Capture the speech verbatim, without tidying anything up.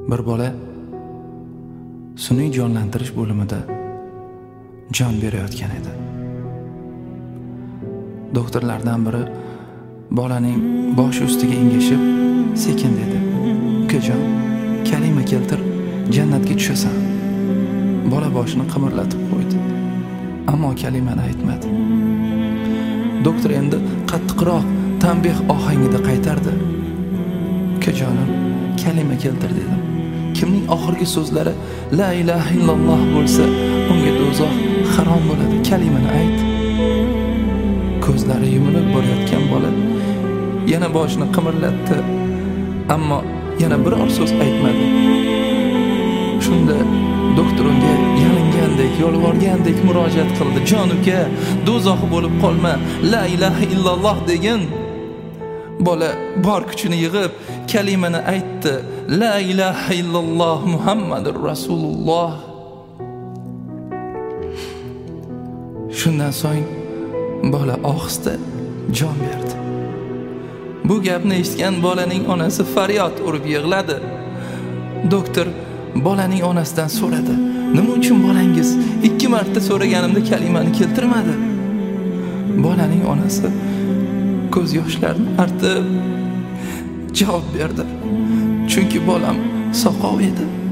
Bir bola sun'iy jonlantirish bo'limida jon berayotgan edi. Doktorlardan biri bolaning boshi ustiga engashib, sekin dedi: "Ukajon, kalima keltir, jannatga tushasan." Bola boshini qimirlatib qo'ydi, ammo kalimani aytmadi. Doktor endi qattiqroq tanbeh ohangida qaytardi: "Ukajonim, kalima keltir" dedim. Kimning oxirgi so'zlari la ilaha illalloh bo'lsa, unga do'zax harom bo'ladi. Kalimani ayt. Ko'zlari yumilib borayotgan bola yana boshini qimirlatdi, ammo yana biror so'z aytmadi. Shunda doktor unga yalingandek, yolvorgandek murojaat qildi: "Jon uka, do'zax bo'lib qolma, la ilaha illalloh degin." Bola bor kuchini yig'ib kalimani aytdi: "La ilaha illalloh Muhammadur Rasululloh." Shundan so'ng bola ohista jon berdi. Bu gapni eshitgan bolaning onasi faryod urib yig'ladi. Doktor bolaning onasidan so'radi: "Nima uchun bolangiz ikki marta so'raganimda kalimani keltirmadi?" Bolaning onasi ko'z yoshlarini artib javob berdi: "Chunki bolam soqov edi."